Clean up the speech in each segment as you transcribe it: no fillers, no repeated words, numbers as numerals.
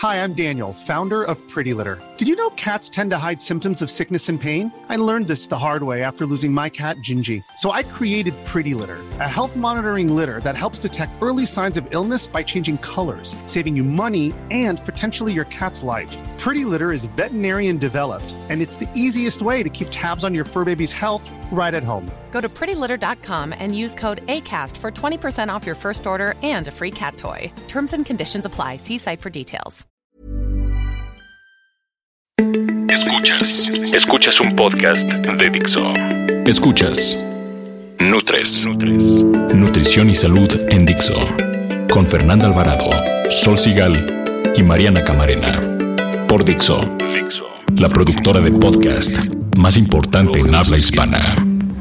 Hi, I'm Daniel, founder of Pretty Litter. Did you know cats tend to hide symptoms of sickness and pain? I learned this the hard way after losing my cat, Gingy. So I created Pretty Litter, a health monitoring litter that helps detect early signs of illness by changing colors, saving you money and potentially your cat's life. Pretty Litter is veterinarian developed, and it's the easiest way to keep tabs on your fur baby's health right at home. Go to prettylitter.com and use code ACAST for 20% off your first order and a free cat toy. Terms and conditions apply. See site for details. Escuchas un podcast de Dixo. Escuchas Nutres. Nutrición y salud en Dixo. Con Fernanda Alvarado, Sol Sigal y Mariana Camarena. Por Dixo, la productora de podcast más importante en habla hispana.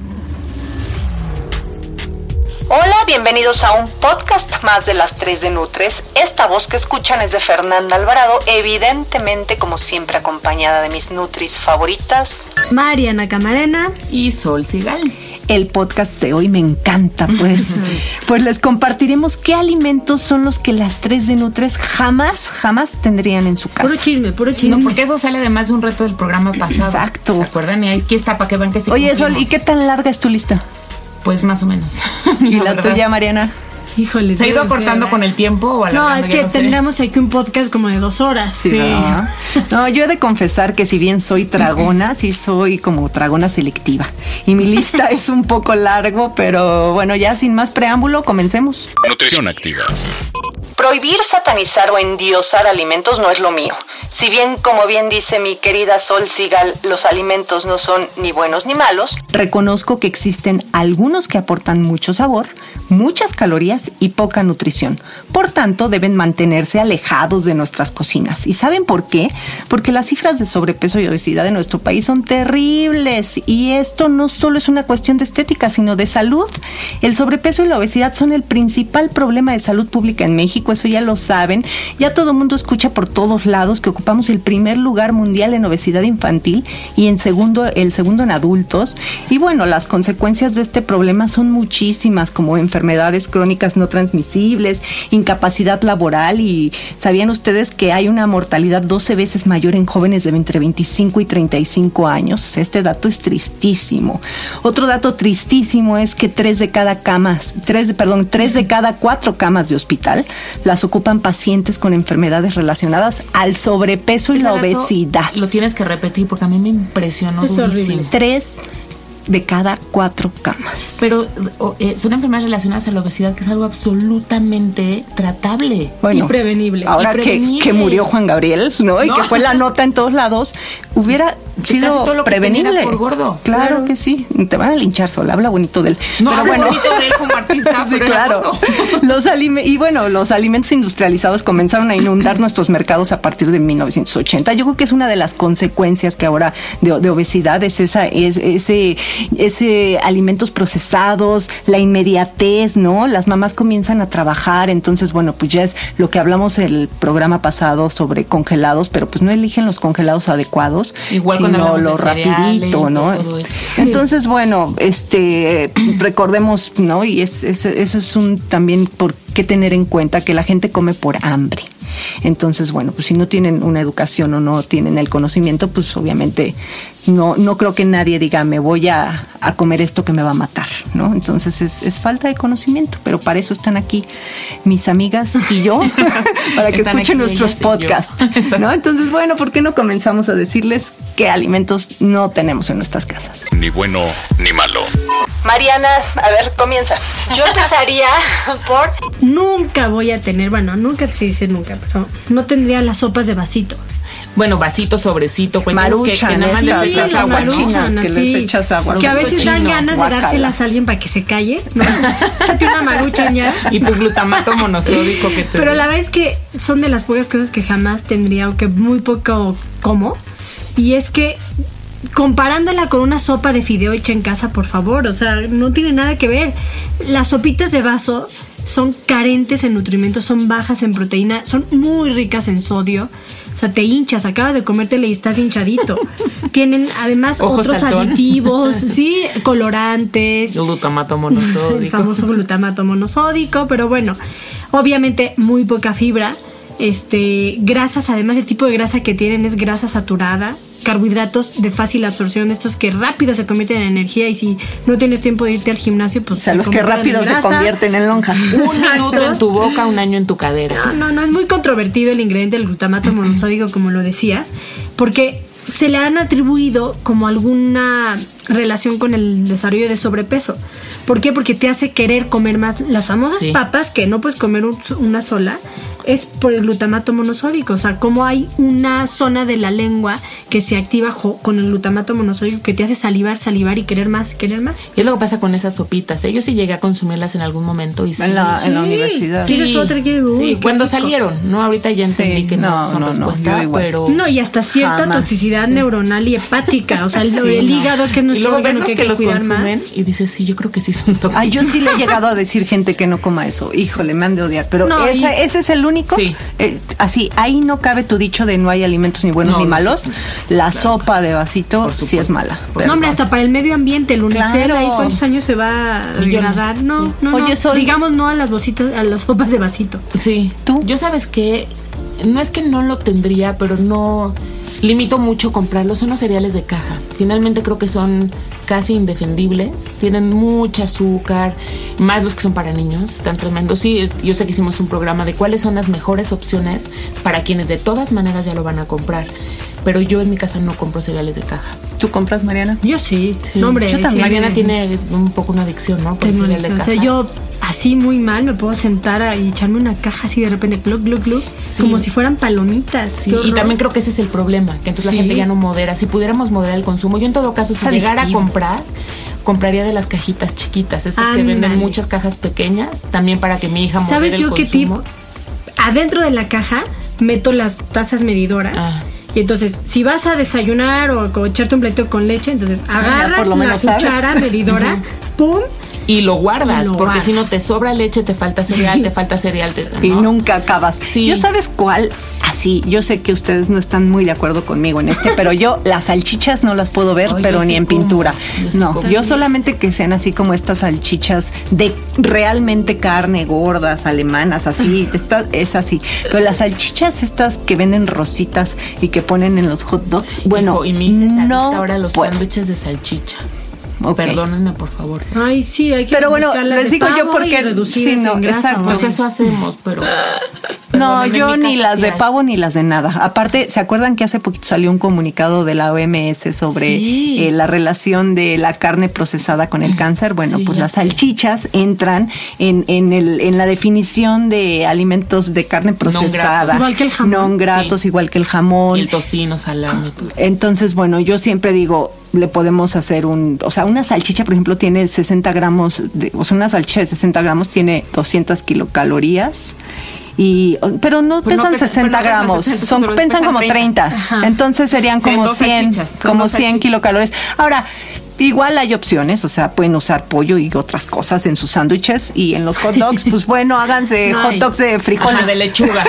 Hola, bienvenidos a un podcast más de las 3 de Nutres. Esta voz que escuchan es de Fernanda Alvarado, evidentemente, como siempre, acompañada de mis Nutris favoritas, Mariana Camarena y Sol Sigal. El podcast de hoy me encanta, pues les compartiremos qué alimentos son los que las 3 de Nutres jamás tendrían en su casa. Puro chisme. No, porque eso sale además de un reto del programa pasado. Exacto. ¿Se acuerdan? Y aquí está para que vean que sí. Oye, cumplimos. Sol, ¿y qué tan larga es tu lista? Pues más o menos. ¿Y la tuya, Mariana? Híjole. ¿Se ha ido acortando con el tiempo o alargando? No, es que tendríamos aquí un podcast como de 2 horas. Sí. No, yo he de confesar que si bien soy tragona, sí soy como tragona selectiva. Y mi lista es un poco largo, pero bueno, ya sin más preámbulo, comencemos. Nutrición activa. Prohibir, satanizar o endiosar alimentos no es lo mío. Si bien, como bien dice mi querida Sol Sigal, los alimentos no son ni buenos ni malos, reconozco que existen algunos que aportan mucho sabor, muchas calorías y poca nutrición. Por tanto, deben mantenerse alejados de nuestras cocinas. ¿Y saben por qué? Porque las cifras de sobrepeso y obesidad en nuestro país son terribles. Y esto no solo es una cuestión de estética, sino de salud. El sobrepeso y la obesidad son el principal problema de salud pública en México. Eso ya lo saben. Ya todo el mundo escucha por todos lados que ocupamos el primer lugar mundial en obesidad infantil y el segundo en adultos. Y bueno, las consecuencias de este problema son muchísimas, como enfermedades crónicas no transmisibles, incapacidad laboral, y ¿sabían ustedes que hay una mortalidad 12 veces mayor en jóvenes de entre 25 y 35 años? Este dato es tristísimo. Otro dato tristísimo es que 3 de cada 4 camas de hospital las ocupan pacientes con enfermedades relacionadas al sobrepeso y la obesidad. Lo tienes que repetir porque a mí me impresionó. Es horrible. 3 de cada 4 camas. Pero son enfermedades relacionadas a la obesidad, que es algo absolutamente tratable. Bueno, y prevenible. Ahora que murió Juan Gabriel, ¿no? Y que fue la nota en todos lados, hubiera sido todo lo que prevenible. tenía por gordo. Claro que sí. Te van a linchar, Sola. Habla bonito de él. No, pero bueno, bonito de él como artista. sí, claro. Los alimentos industrializados comenzaron a inundar nuestros mercados a partir de 1980. Yo creo que es una de las consecuencias que ahora de obesidad es ese alimentos procesados, la inmediatez, ¿no? Las mamás comienzan a trabajar, entonces, bueno, pues ya es lo que hablamos el programa pasado sobre congelados, pero pues no eligen los congelados adecuados, igual sino lo rapidito, ¿no? Entonces, bueno, recordemos, ¿no? Y eso es también por qué tener en cuenta que la gente come por hambre. Entonces, bueno, pues si no tienen una educación o no tienen el conocimiento, pues obviamente no creo que nadie diga me voy a comer esto que me va a matar, ¿no? Entonces es falta de conocimiento, pero para eso están aquí mis amigas y yo, para que escuchen nuestros podcasts, ¿no? Entonces, bueno, ¿por qué no comenzamos a decirles qué alimentos no tenemos en nuestras casas? Ni bueno ni malo. Mariana, a ver, comienza. Yo empezaría por nunca voy a tener, bueno, nunca se dice nunca, pero no tendría las sopas de vasito. Bueno, vasito, sobrecito, Maruchan, que nada más les echas agua. Maruchan, que les echas agua. Que a veces dan ganas de dárselas a alguien para que se calle, ¿no? Échate una maruchan ya. Y tu glutamato monosódico que te... Pero la verdad es que son de las pocas cosas que jamás tendría o que muy poco como. Y es que comparándola con una sopa de fideo hecha en casa, por favor, o sea, no tiene nada que ver. Las sopitas de vaso son carentes en nutrimentos, son bajas en proteína, son muy ricas en sodio. O sea, te hinchas, acabas de comértela y estás hinchadito. Tienen además Ojo otros saltón. aditivos, sí, colorantes. Glutamato monosódico. El famoso glutamato monosódico, pero bueno, obviamente muy poca fibra. grasas, además el tipo de grasa que tienen es grasa saturada, carbohidratos de fácil absorción, estos que rápido se convierten en energía, y si no tienes tiempo de irte al gimnasio, pues... O sea, los que rápido se convierten en lonja. Un minuto en tu boca, un año en tu cadera. No, es muy controvertido el ingrediente del glutamato monosódico, como lo decías, porque se le han atribuido como alguna relación con el desarrollo de sobrepeso. ¿Por qué? Porque te hace querer comer más. Las famosas papas, que no puedes comer una sola, es por el glutamato monosódico. O sea, como hay una zona de la lengua que se activa con el glutamato monosódico que te hace salivar y querer más. Y es lo que pasa con esas sopitas. Yo sí llegué a consumirlas en algún momento. Y en la universidad. Sí, cuando salieron. No, ahorita ya entendí que no son respuesta, pero... No, y hasta cierta toxicidad neuronal y hepática. O sea, el hígado, que es nuestro órgano que hay que los cuidar consumen más. Y dices, sí, yo creo que sí son tóxicos. Ay, yo sí le he llegado a decir gente que no coma eso. Híjole, me han de odiar. Pero ese es el único. Sí. Así, ahí no cabe tu dicho de no hay alimentos ni buenos ni malos. La sopa de vasito sí es mala. No, hombre, hasta para el medio ambiente, el unicel, ahí cuántos años se va a degradar. No. Oye, digamos no a las sopas de vasito. Sí. ¿Tú? Yo, sabes que no es que no lo tendría, pero no limito mucho comprarlos. Son los cereales de caja. Finalmente creo que son casi indefendibles, tienen mucho azúcar, más los que son para niños, están tremendos. Sí, yo sé que hicimos un programa de cuáles son las mejores opciones para quienes de todas maneras ya lo van a comprar, pero yo en mi casa no compro cereales de caja. ¿Tú compras, Mariana? Yo sí. No, hombre, yo también. Mariana tiene un poco una adicción, ¿no? Por el cereal de caja. O sea, yo así muy mal me puedo sentar y echarme una caja así de repente, glug, glug, glug, como si fueran palomitas. Sí, y también creo que ese es el problema, que entonces la gente ya no modera. Si pudiéramos moderar el consumo, yo en todo caso, si llegara a comprar, compraría de las cajitas chiquitas, estas que venden muchas cajas pequeñas, también para que mi hija modere el consumo. ¿Sabes yo qué tipo? Adentro de la caja meto las tazas medidoras. Y entonces, si vas a desayunar o echarte un plato con leche, entonces agarras la cuchara medidora, ¡pum! Y lo guardas, porque si no te sobra leche, te falta cereal, ¿no? Y nunca acabas. Sí. ¿Yo sabes cuál? Así, yo sé que ustedes no están muy de acuerdo conmigo en pero yo las salchichas no las puedo ver, pero ni en pintura. Yo solamente que sean así como estas salchichas de realmente carne, gordas, alemanas, así, es así. Pero las salchichas estas que venden rositas y que ponen en los hot dogs, bueno, y mi hija no ahora los sándwiches de salchicha. Okay. Perdónenme, por favor. Ay, sí, hay que. Pero bueno, les digo yo porque reducir en grasa. Exacto. Pues eso hacemos, pero. No, yo ni las de pavo ni las de nada. Aparte, ¿se acuerdan que hace poquito salió un comunicado de la OMS sobre la relación de la carne procesada con el cáncer? Bueno, pues las salchichas entran en la definición de alimentos de carne procesada. Igual que el jamón. Non gratos, igual que el jamón. Y el tocino, salami. Entonces, bueno, yo siempre digo, le podemos hacer una salchicha, por ejemplo, tiene 60 gramos, una salchicha de 60 gramos tiene 200 kilocalorías. Pero no pues pesan 60 gramos, pesan como 30. Ajá. Entonces serían como 100 kilocalorías. Ahora, igual hay opciones, o sea, pueden usar pollo y otras cosas en sus sándwiches, y en los hot dogs, pues bueno, háganse hot dogs de frijoles. De lechuga.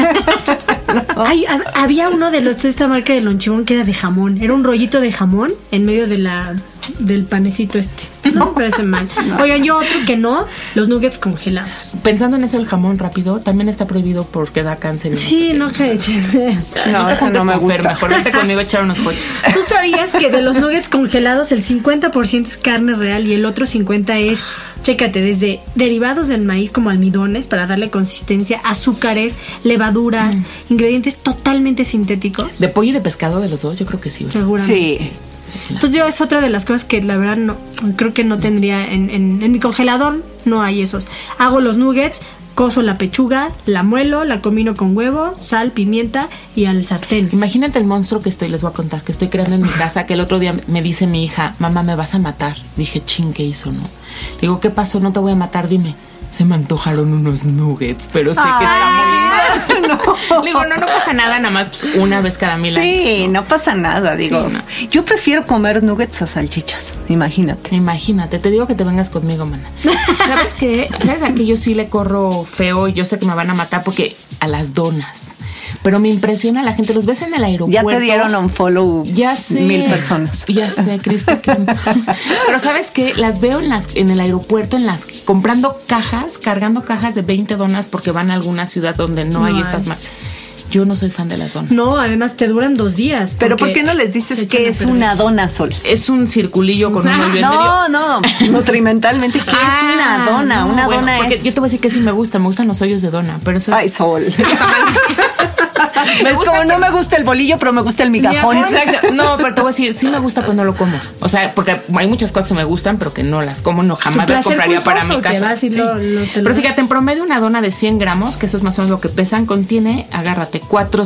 Había uno de esta marca de lonchibón que era de jamón. Era un rollito de jamón en medio del panecito No me parece mal. Oigan, yo otro que no, los nuggets congelados. Pensando en eso, el jamón rápido también está prohibido porque da cáncer. Sí, no sé. No, eso no me gusta. Mejor vente conmigo a echar unos coches. ¿Tú sabías que de los nuggets congelados el 50% es carne real y el otro 50% es, chécate, desde derivados del maíz como almidones para darle consistencia, azúcares, levaduras, ingredientes totalmente sintéticos? ¿De pollo y de pescado de los dos? Yo creo que sí. Seguramente. Sí. Entonces yo es otra de las cosas que la verdad no creo que no tendría en mi congelador. No hay esos. Hago los nuggets, cozo la pechuga, la muelo, la combino con huevo, sal, pimienta y al sartén. Imagínate el monstruo que les voy a contar, que estoy creando en mi casa, que el otro día me dice mi hija, mamá, me vas a matar. Dije, ¿qué hizo, no? Digo, ¿qué pasó? No te voy a matar, dime. Se me antojaron unos nuggets, pero sé que está muy mal. No. Le digo, no pasa nada, nada más pues, una vez cada 1000 años. Sí, no pasa nada, digo. Sí, no. Yo prefiero comer nuggets a salchichas, imagínate. Te digo que te vengas conmigo, mana. ¿Sabes qué? ¿Sabes a qué yo sí le corro feo y yo sé que me van a matar? Porque a las donas. Pero me impresiona la gente, los ves en el aeropuerto. Ya te dieron un follow. Ya sé. 1000 personas. Ya sé, Cris. Pero ¿sabes qué? Las veo en el aeropuerto, comprando cajas, cargando cajas de 20 donas porque van a alguna ciudad donde no hay estas marcas. Yo no soy fan de las donas. No, además te duran 2 días. Pero ¿por qué no les dices que es una dona, Sol? Es un circulillo con un hoyo en medio. No, nutrimentalmente, ¿qué es una dona? Una dona porque es... yo te voy a decir que sí me gustan los hoyos de dona, pero eso Ay, Sol. Eso está mal. Es como no me gusta el bolillo, pero me gusta el migajón. Exacto. No, pero te voy a decir, sí me gusta, pero no lo como. O sea, porque hay muchas cosas que me gustan, pero que no las como, no jamás las compraría para mi casa. Sí. Pero fíjate, en promedio una dona de 100 gramos, que eso es más o menos lo que pesan, contiene, agárrate,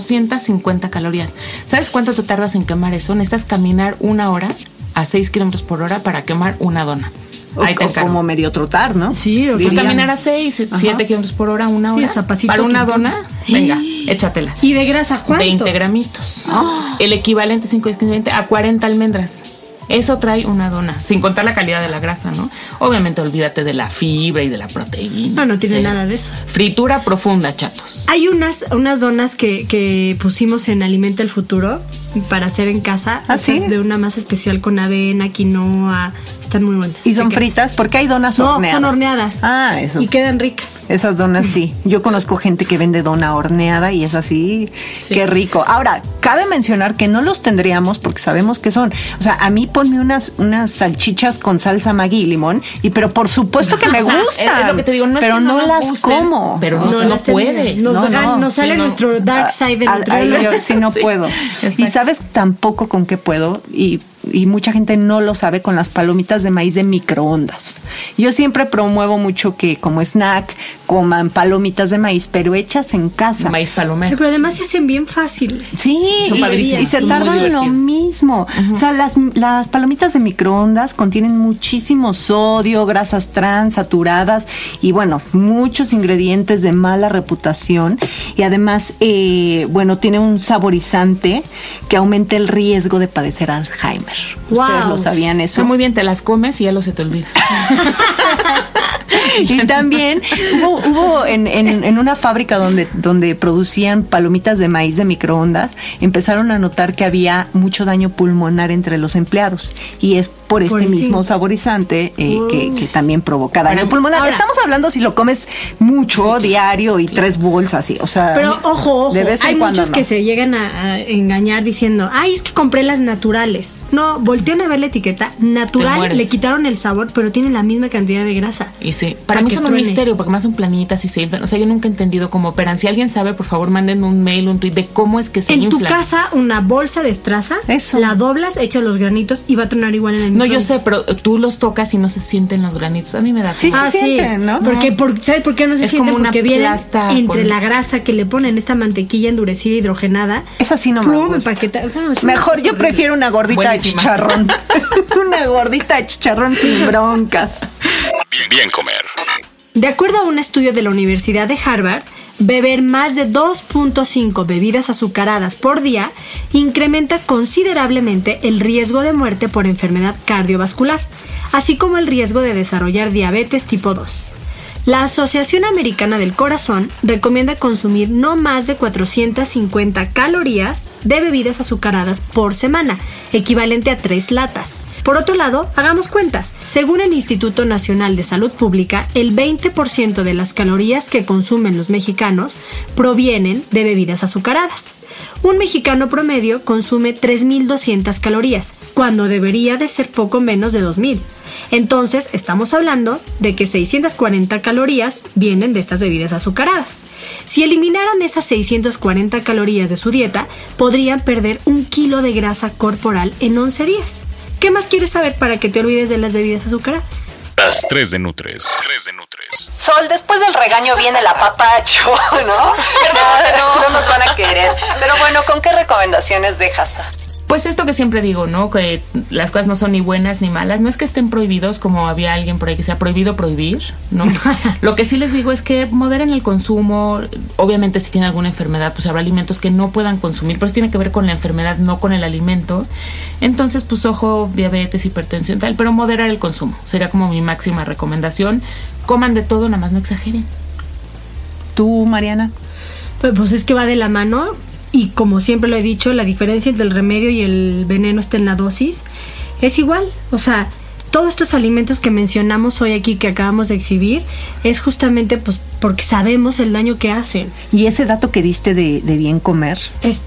450 calorías. ¿Sabes cuánto te tardas en quemar eso? Necesitas caminar 1 hora a 6 kilómetros por hora para quemar una dona. Ahí te como medio trotar, ¿no? Sí, pues caminar a 6, 7 kilómetros por hora, 1 hora. Sí, para una dona, venga, échatela. ¿Y de grasa cuánto? 20 gramitos. El equivalente 5, 15, 20 a 40 almendras. Eso trae una dona, sin contar la calidad de la grasa, ¿no? Obviamente olvídate de la fibra y de la proteína. No tiene nada de eso. Fritura profunda, chatos. Hay unas donas que pusimos en Alimenta el Futuro para hacer en casa. ¿Sí? De una masa especial con avena, quinoa. Están muy buenas. ¿Y son fritas? Porque hay donas horneadas. No, son horneadas. Ah, eso. Y quedan ricas. Esas donas sí. Yo conozco gente que vende dona horneada y es así. Sí. Qué rico. Ahora, cabe mencionar que no los tendríamos porque sabemos que son. O sea, a mí ponme unas salchichas con salsa Maggi y limón, pero por supuesto que me gustan. Es lo que te digo, no es pero que no las gusten, como. Pero no puedes. Nos sale nuestro dark side del nutriólogo. Yo sí no puedo. Exacto. Y sabes tampoco con qué puedo y mucha gente no lo sabe, con las palomitas de maíz de microondas. Yo siempre promuevo mucho que como snack coman palomitas de maíz, pero hechas en casa. Maíz palomero. Pero además se hacen bien fácil. Sí, y se tardan lo mismo. O sea, las palomitas de microondas contienen muchísimo sodio, grasas trans, saturadas y bueno, muchos ingredientes de mala reputación. Y además, tiene un saborizante que aumenta el riesgo de padecer Alzheimer. Wow. ¿Ustedes lo sabían eso? Muy bien, te las comes y ya se te olvida. Y también hubo en una fábrica donde producían palomitas de maíz de microondas, empezaron a notar que había mucho daño pulmonar entre los empleados y es por este mismo saborizante que también provoca daño pulmonar. Ahora, estamos hablando si lo comes mucho, diario y 3 bolsas, o sea. Pero ojo, de vez en hay cuando muchos que se llegan a engañar diciendo, es que compré las naturales. No, voltean a ver la etiqueta, natural, le quitaron el sabor, pero tienen la misma cantidad de grasa. Y sí, para mí son un misterio, porque más son planitas y se inflan. O sea, yo nunca he entendido cómo operan. Si alguien sabe, por favor, mándenme un mail, un tweet de cómo es que se inflan. En tu casa, una bolsa de estraza, la doblas, echas los granitos y va a tronar igual en el microondas. No, yo sé, pero tú los tocas y no se sienten los granitos. A mí me da sí, se sienten, ¿no? ¿Sabes por qué no se sienten? Porque viene entre la grasa que le ponen esta mantequilla endurecida hidrogenada. Esa sí no me gusta. Mejor yo prefiero una gordita de chicharrón. Una gordita de chicharrón sin broncas. Bien comer. De acuerdo a un estudio de la Universidad de Harvard, beber más de 2.5 bebidas azucaradas por día incrementa considerablemente el riesgo de muerte por enfermedad cardiovascular, así como el riesgo de desarrollar diabetes tipo 2. La Asociación Americana del Corazón recomienda consumir no más de 450 calorías de bebidas azucaradas por semana, equivalente a 3 latas. Por otro lado, hagamos cuentas. Según el Instituto Nacional de Salud Pública, el 20% de las calorías que consumen los mexicanos provienen de bebidas azucaradas. Un mexicano promedio consume 3.200 calorías, cuando debería de ser poco menos de 2.000. Entonces, estamos hablando de que 640 calorías vienen de estas bebidas azucaradas. Si eliminaran esas 640 calorías de su dieta, podrían perder 1 kilo de grasa corporal en 11 días. ¿Qué más quieres saber para que te olvides de las bebidas azucaradas? Las 3 de Nutres. Sol, después del regaño viene el apapacho, ¿no? No nos van a querer. Pero bueno, ¿con qué recomendaciones dejas? Pues esto que siempre digo, ¿no? Que las cosas no son ni buenas ni malas. No es que estén prohibidos, como había alguien por ahí que sea prohibido prohibir, ¿no? Lo que sí les digo es que moderen el consumo. Obviamente si tienen alguna enfermedad, pues habrá alimentos que no puedan consumir, pero eso tiene que ver con la enfermedad, no con el alimento. Entonces, pues ojo, diabetes, hipertensión, tal, pero moderar el consumo. Sería como mi máxima recomendación. Coman de todo, nada más no exageren. ¿Tú, Mariana? Pues es que va de la mano. Y como siempre lo he dicho, la diferencia entre el remedio y el veneno está en la dosis. Es igual, o sea, todos estos alimentos que mencionamos hoy aquí, que acabamos de exhibir, es justamente pues porque sabemos el daño que hacen. Y ese dato que diste de bien comer.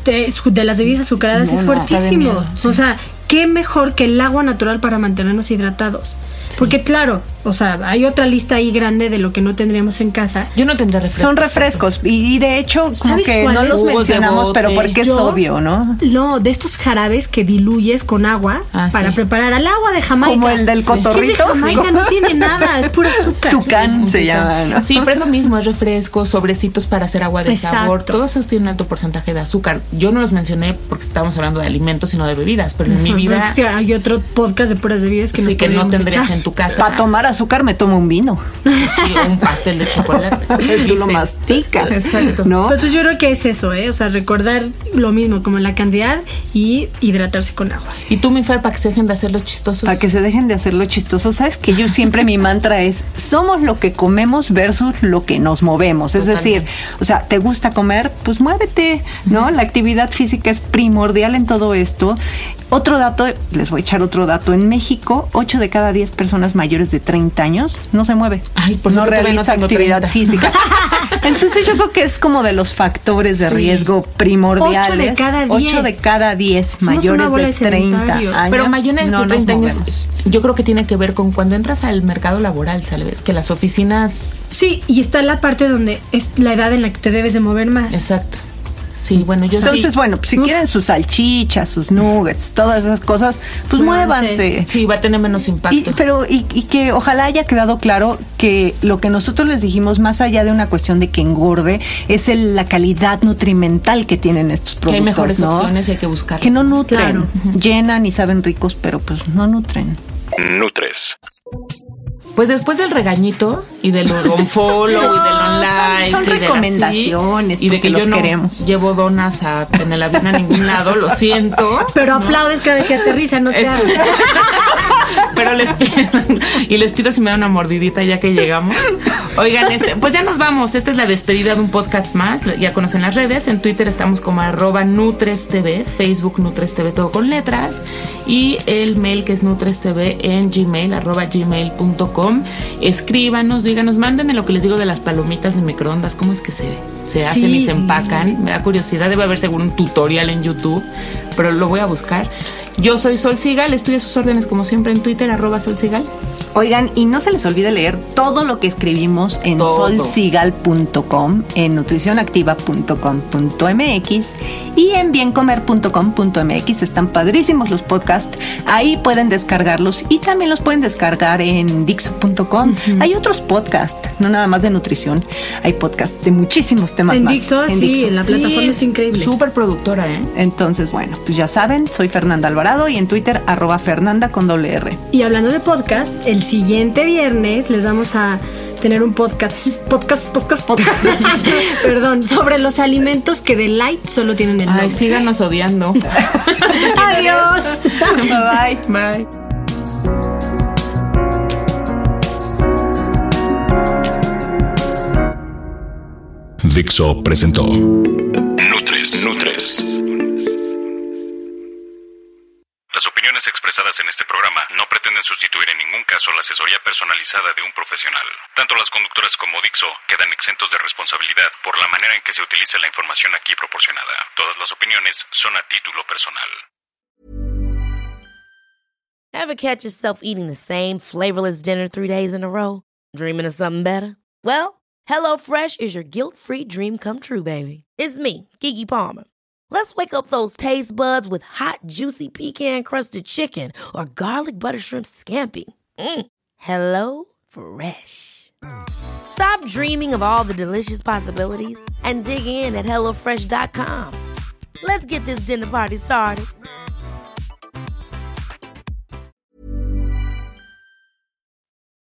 De las bebidas azucaradas es fuertísimo. Sí. O sea, qué mejor que el agua natural para mantenernos hidratados. Sí. Porque claro, o sea, hay otra lista ahí grande de lo que no tendríamos en casa. Yo no tendría refrescos. Son refrescos. Y de hecho, como que no los mencionamos, pero porque es obvio, ¿no? No, de estos jarabes que diluyes con agua para preparar al agua de Jamaica. Como el del cotorrito. De Jamaica no tiene nada, es puro azúcar. Tucán se llama, ¿no? Sí, pero es lo mismo, es refrescos, sobrecitos para hacer agua de sabor. Todos esos tienen un alto porcentaje de azúcar. Yo no los mencioné porque estábamos hablando de alimentos, sino de bebidas, pero en mi vida... Sí, hay otro podcast de puras bebidas que no tendrías en tu casa. Para tomar azúcar me tomo un vino. Sí, un pastel de chocolate. Tú lo masticas. Exacto. ¿No? Pero entonces yo creo que es eso, o sea, recordar lo mismo, como la cantidad y hidratarse con agua. ¿Y tú, mi Fer, para que se dejen de hacer los chistosos? Para que se dejen de hacer los chistosos. ¿Sabes? Que yo siempre mi mantra es, somos lo que comemos versus lo que nos movemos. Es decir, o sea, ¿te gusta comer? Pues muévete, ¿no? La actividad física es primordial en todo esto. Otro dato, les voy a echar otro dato. En México, 8 de cada 10 personas mayores de 30 años no se mueve. Ay, por no realiza actividad física. Entonces yo creo que es como de los factores de riesgo primordiales. 8 de cada 10. 8 de cada 10 mayores de 30 años. Pero mayores de 30 años, yo creo que tiene que ver con cuando entras al mercado laboral, ¿sabes? Que las oficinas... Sí, y está la parte donde es la edad en la que te debes de mover más. Exacto. Sí, bueno, yo Entonces, bueno, pues si quieren sus salchichas, sus nuggets, todas esas cosas, pues muévanse. Sí, va a tener menos impacto. Y que ojalá haya quedado claro que lo que nosotros les dijimos, más allá de una cuestión de que engorde, es la calidad nutrimental que tienen estos productos. Que hay mejores opciones y hay que buscarlas. Que no nutren, llenan y saben ricos, pero pues no nutren. Nutres. Pues después del regañito y del unfollow y del online son recomendaciones y de que los yo no queremos. Llevo donas en el avión a ningún lado, lo siento. Pero aplaudes cada vez que aterriza, no te hagas. Pero les pido si me dan una mordidita ya que llegamos. Oigan, pues ya nos vamos. Esta es la despedida de un podcast más. Ya conocen las redes. En Twitter estamos como @NutresTV, Facebook NutresTV, todo con letras. Y el mail que es NutresTV en Gmail, @gmail.com. Escríbanos, díganos, mándenme lo que les digo de las palomitas de microondas. ¿Cómo es que se hacen y se empacan? Me da curiosidad. Debe haber seguro un tutorial en YouTube, pero lo voy a buscar. Yo soy Sol Sigal, estoy a sus órdenes como siempre en Twitter, @SolSigal. Oigan, y no se les olvide leer todo lo que escribimos en solsigal.com, en nutricionactiva.com.mx y en biencomer.com.mx. Están padrísimos los podcasts. Ahí pueden descargarlos y también los pueden descargar en Dixo.com. Hay otros podcasts, no nada más de nutrición. Hay podcasts de muchísimos temas más. Dixo, en Dixo, la plataforma es increíble. Súper productora, ¿eh? Entonces, bueno, pues ya saben, soy Fernanda Alvarado y en Twitter @Fernanda con $R. Y hablando de podcast, el siguiente viernes les vamos a tener un podcast perdón, sobre los alimentos que de light solo tienen el nombre. Ay, síganos odiando. Adiós. Bye. Bye. Dixo presentó Nutres. Las opiniones expresadas en este programa no pretenden sustituir en ningún caso la asesoría personalizada de un profesional. Tanto las conductoras como Dixo quedan exentos de responsabilidad por la manera en que se utiliza la información aquí proporcionada. Todas las opiniones son a título personal. Ever catch yourself eating the same flavorless dinner 3 days in a row? Dreaming of something better? Well, HelloFresh is your guilt-free dream come true, baby. It's me, Keke Palmer. Let's wake up those taste buds with hot, juicy pecan-crusted chicken or garlic butter shrimp scampi. Hello Fresh. Stop dreaming of all the delicious possibilities and dig in at HelloFresh.com. Let's get this dinner party started.